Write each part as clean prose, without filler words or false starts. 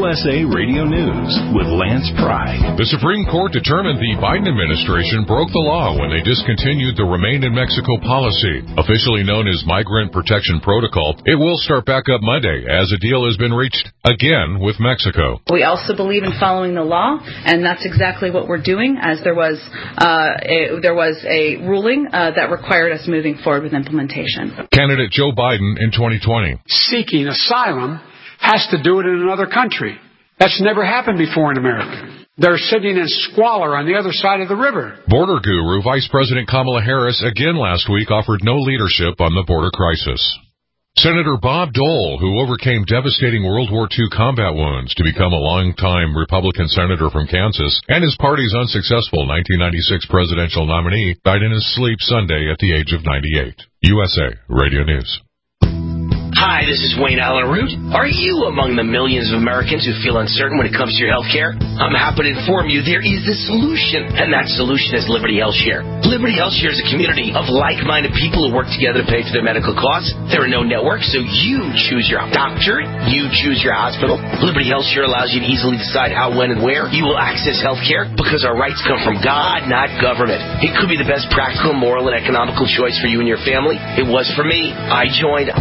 USA Radio News with Lance Pry. The Supreme Court determined the Biden administration broke the law when they discontinued the Remain in Mexico policy. Officially known as Migrant Protection Protocol, it will start back up Monday as a deal has been reached again with Mexico. We also believe in following the law, and that's exactly what we're doing, as there was a ruling that required us moving forward with implementation. Candidate Joe Biden in 2020. Seeking asylum has to do it in another country. That's never happened before in America. They're sitting in squalor on the other side of the river. Border guru Vice President Kamala Harris again last week offered no leadership on the border crisis. Senator Bob Dole, who overcame devastating World War II combat wounds to become a longtime Republican senator from Kansas, and his party's unsuccessful 1996 presidential nominee, died in his sleep Sunday at the age of 98. USA Radio News. Hi, this is Wayne Allen Root. Are you among the millions of Americans who feel uncertain when it comes to your health care? I'm happy to inform you there is a solution, and that solution is Liberty HealthShare. Liberty HealthShare is a community of like-minded people who work together to pay for their medical costs. There are no networks, so you choose your doctor, you choose your hospital. Liberty HealthShare allows you to easily decide how, when, and where you will access health care because our rights come from God, not government. It could be the best practical, moral, and economical choice for you and your family. It was for me. I joined.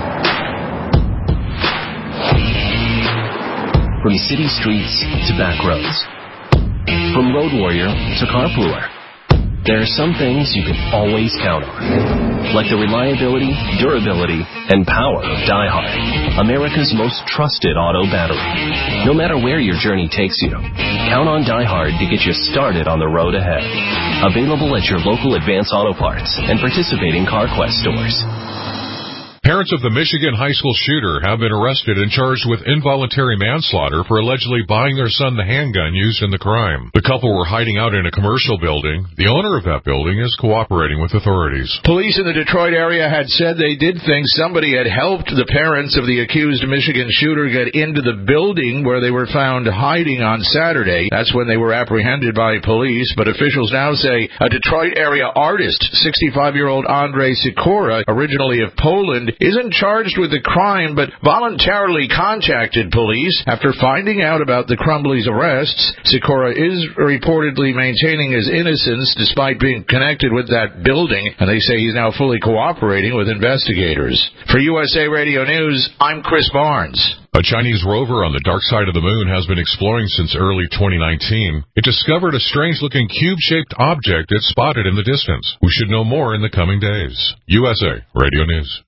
From city streets to back roads. From road warrior to carpooler. There are some things you can always count on. Like the reliability, durability, and power of DieHard, America's most trusted auto battery. No matter where your journey takes you, count on DieHard to get you started on the road ahead. Available at your local Advance Auto Parts and participating CarQuest stores. Parents of the Michigan high school shooter have been arrested and charged with involuntary manslaughter for allegedly buying their son the handgun used in the crime. The couple were hiding out in a commercial building. The owner of that building is cooperating with authorities. Police in the Detroit area had said they did think somebody had helped the parents of the accused Michigan shooter get into the building where they were found hiding on Saturday. That's when they were apprehended by police, but officials now say a Detroit area artist, 65-year-old Andrzej Sikora, originally of Poland, isn't charged with the crime but voluntarily contacted police after finding out about the Crumbley's arrests. Sikora is reportedly maintaining his innocence despite being connected with that building, and they say he's now fully cooperating with investigators. For USA Radio News, I'm Chris Barnes. A Chinese rover on the dark side of the moon has been exploring since early 2019. It discovered a strange-looking cube-shaped object it spotted in the distance. We should know more in the coming days. USA Radio News.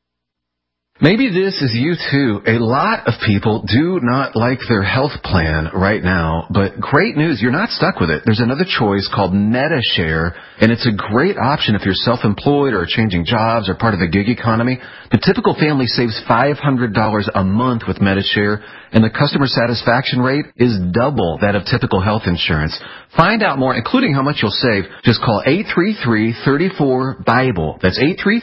Maybe this is you too. A lot of people do not like their health plan right now, but great news, you're not stuck with it. There's another choice called MediShare, and it's a great option if you're self-employed or changing jobs or part of the gig economy. The typical family saves $500 a month with MediShare, and the customer satisfaction rate is double that of typical health insurance. Find out more, including how much you'll save. Just call 833-34-BIBLE. That's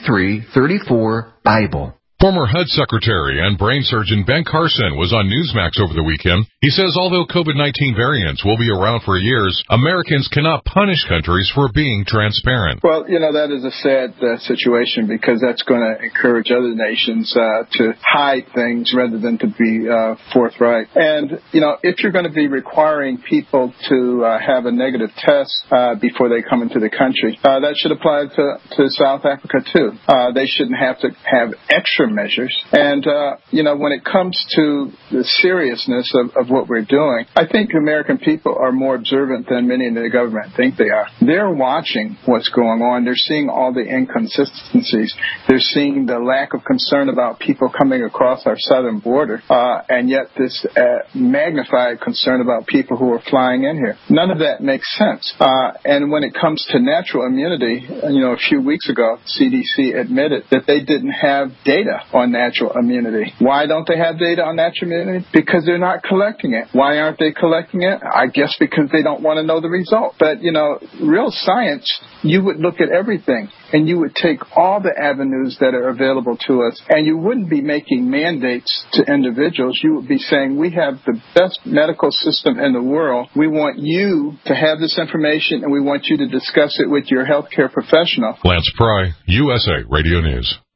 833-34-BIBLE. Former HUD Secretary and brain surgeon Ben Carson was on Newsmax over the weekend. He says although COVID-19 variants will be around for years, Americans cannot punish countries for being transparent. Well, that is a sad situation because that's going to encourage other nations to hide things rather than to be forthright. And, if you're going to be requiring people to have a negative test before they come into the country, that should apply to South Africa, too. They shouldn't have to have extra measures. And, when it comes to the seriousness of what we're doing, I think American people are more observant than many in the government think they are. They're watching what's going on. They're seeing all the inconsistencies. They're seeing the lack of concern about people coming across our southern border, and yet this magnified concern about people who are flying in here. None of that makes sense. And when it comes to natural immunity, a few weeks ago, CDC admitted that they didn't have data on natural immunity. Why don't they have data on natural immunity? Because they're not collecting it. Why aren't they collecting it? I guess because they don't want to know the result. But, real science, you would look at everything and you would take all the avenues that are available to us and you wouldn't be making mandates to individuals. You would be saying, we have the best medical system in the world. We want you to have this information and we want you to discuss it with your healthcare professional. Lance Pry, USA Radio News.